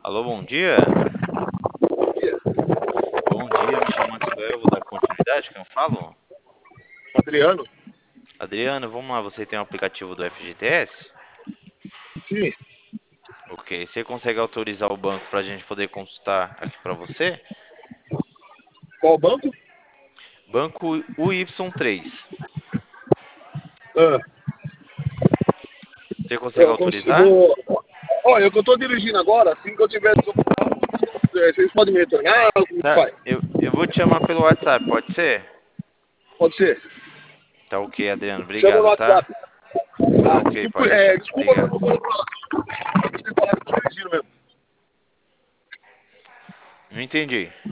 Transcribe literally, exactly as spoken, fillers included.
Alô, bom dia. Bom dia, me chamo Maxwell, vou dar continuidade, quem eu falo? Adriano? Adriano, vamos lá, você tem o aplicativo do F G T S? Sim. Ok, você consegue autorizar o banco para a gente poder consultar aqui para você? Qual banco? Banco U Y três. Ah, Você consegue eu consigo. autorizar? Vou... Olha, eu que eu tô dirigindo agora, assim que eu tiver desocupado, é, vocês podem me retornar? Como que Tá, faz? eu, eu vou te chamar pelo WhatsApp, pode ser? Pode ser. Tá ok, Adriano, Chama no obrigado, tá? WhatsApp. Tá Tá. ok, Tipo, pode é, deixar, desculpa, eu obrigado. tô falando pra você falar que eu tô dirigindo mesmo. Não entendi.